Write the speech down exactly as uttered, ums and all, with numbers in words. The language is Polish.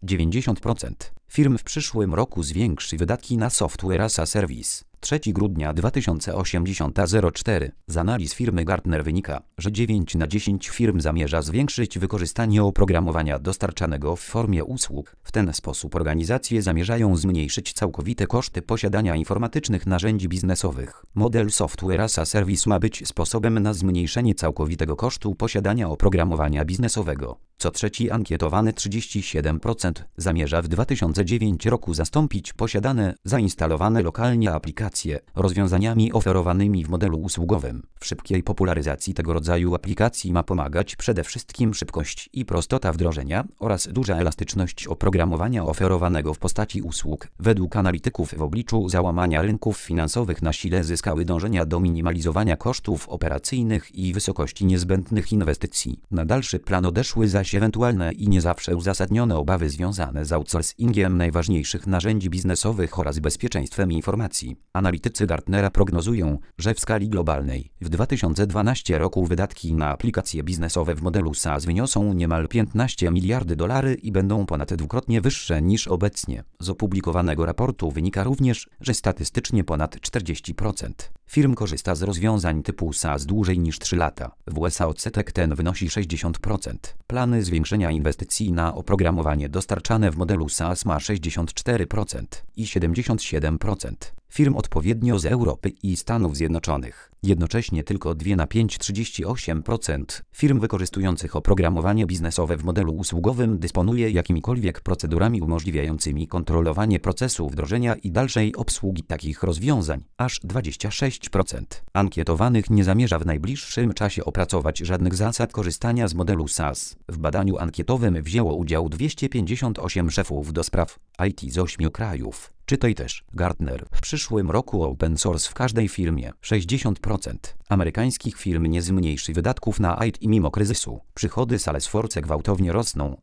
dziewięćdziesiąt procent firm w przyszłym roku zwiększy wydatki na software as a service. trzeciego grudnia dwa tysiące osiemdziesiąt zero cztery. Z analiz firmy Gartner wynika, że dziewięć na dziesięć firm zamierza zwiększyć wykorzystanie oprogramowania dostarczanego w formie usług. W ten sposób organizacje zamierzają zmniejszyć całkowite koszty posiadania informatycznych narzędzi biznesowych. Model software as a service ma być sposobem na zmniejszenie całkowitego kosztu posiadania oprogramowania biznesowego. Co trzeci ankietowany trzydzieści siedem procent zamierza w dwa tysiące dziewiętnastym roku zastąpić posiadane, zainstalowane lokalnie aplikacje rozwiązaniami oferowanymi w modelu usługowym. W szybkiej popularyzacji tego rodzaju aplikacji ma pomagać przede wszystkim szybkość i prostota wdrożenia oraz duża elastyczność oprogramowania oferowanego w postaci usług. Według analityków w obliczu załamania rynków finansowych na sile zyskały dążenia do minimalizowania kosztów operacyjnych i wysokości niezbędnych inwestycji. Na dalszy plan odeszły zaś ewentualne i nie zawsze uzasadnione obawy związane z outsourcingiem najważniejszych narzędzi biznesowych oraz bezpieczeństwem informacji. Analitycy Gartnera prognozują, że w skali globalnej w dwa tysiące dwunastym roku wydatki na aplikacje biznesowe w modelu SaaS wyniosą niemal piętnaście miliardów dolarów i będą ponad dwukrotnie wyższe niż obecnie. Z opublikowanego raportu wynika również, że statystycznie ponad czterdzieści procent firm korzysta z rozwiązań typu SaaS dłużej niż trzy lata. W U S A odsetek ten wynosi sześćdziesiąt procent. Plany zwiększenia inwestycji na oprogramowanie dostarczane w modelu SaaS ma sześćdziesiąt cztery procent i siedemdziesiąt siedem procent firm odpowiednio z Europy i Stanów Zjednoczonych. Jednocześnie tylko dwa na pięć trzydzieści osiem procent firm wykorzystujących oprogramowanie biznesowe w modelu usługowym dysponuje jakimikolwiek procedurami umożliwiającymi kontrolowanie procesu wdrożenia i dalszej obsługi takich rozwiązań. Aż dwadzieścia sześć procent ankietowanych nie zamierza w najbliższym czasie opracować żadnych zasad korzystania z modelu SaaS. W badaniu ankietowym wzięło udział dwieście pięćdziesiąt osiem szefów do spraw I T z ośmiu krajów. Czytaj też Gartner. W przyszłym roku open source w każdej firmie. sześćdziesiąt procent amerykańskich firm nie zmniejszy wydatków na I T mimo kryzysu. Przychody Salesforce gwałtownie rosną.